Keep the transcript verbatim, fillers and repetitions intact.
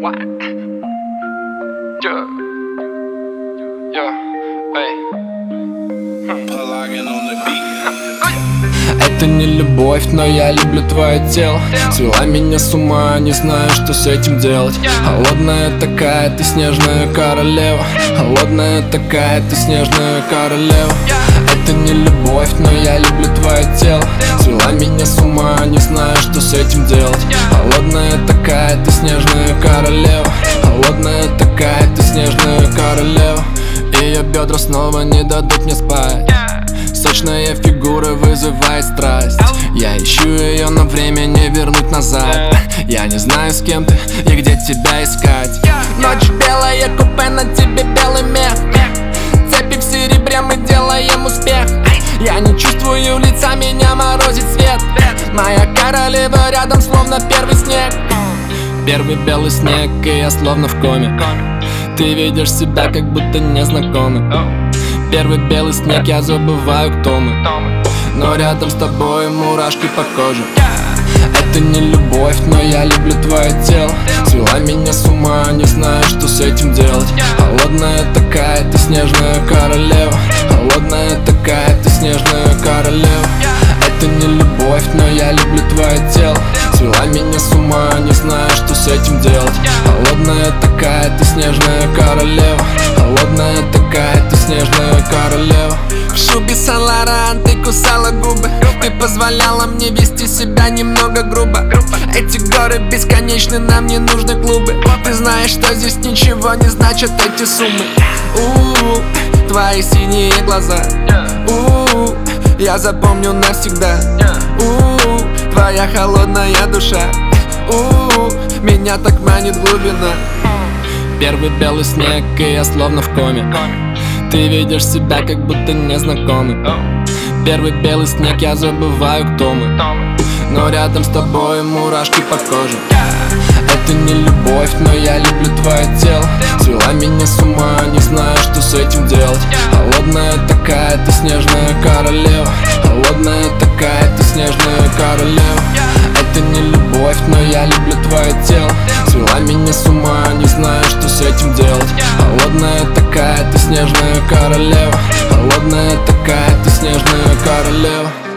What? Yeah. Yeah. Hey. Это не любовь, но я люблю твое тело. Свела меня с ума, не знаю, что с этим делать. Холодная такая, ты снежная королева. Холодная такая, ты снежная королева. Это не любовь, но я люблю твое тело. Свела меня с ума, не знаю, что с этим делать. Холодная такая, ты снежная королева. Холодная такая, ты снежная королева. Ее бедра снова не дадут мне спать. Сочная фигура вызывает страсть. Я ищу ее, но время не вернуть назад. Я не знаю, с кем ты и где тебя искать. Ночь белая, купе, на тебе белый мех. Цепи в серебре, мы делаем успех. Я не чувствую лица, меня морозит свет. Моя королева рядом, словно первый снег. Первый белый снег, и я словно в коме. Ты видишь себя, как будто незнакомый. Первый белый снег, я забываю, кто мы. Но рядом с тобой мурашки по коже. Это не любовь, но я люблю твое тело. Свела меня с ума, не знаю, что с этим делать. Холодная такая, ты снежная королева. Холодная такая, ты снежная королева. Это не любовь, но я люблю твое тело. Свела меня с ума, не знаю, что с этим делать. Холодная такая, ты снежная королева. Холодная такая, ты снежная королева. В шубе Сан-Лоран ты кусала губы. Ты позволяла мне вести себя немного грубо. Эти горы бесконечны, нам не нужны клубы. Ты знаешь, что здесь ничего не значат эти суммы. У-у-у, твои синие глаза. У-у-у, я запомню навсегда. У-у-у, твоя холодная душа. У-у-у, меня так манит глубина. Первый белый снег, и я словно в коме. Ты видишь себя, как будто незнакомый. Первый белый снег, я забываю, кто мы. Но рядом с тобой мурашки по коже. Это не любовь, но я люблю твое тело. Свела меня с ума, не знаю, что с этим делать. Холодная такая, ты снежная королева. Холодная такая, ты снежная королева. Это не любовь, но я люблю твое тело. Свела меня с ума, не знаю, что с этим делать. Холодная такая, ты снежная королева. Холодная такая, ты снежная королева.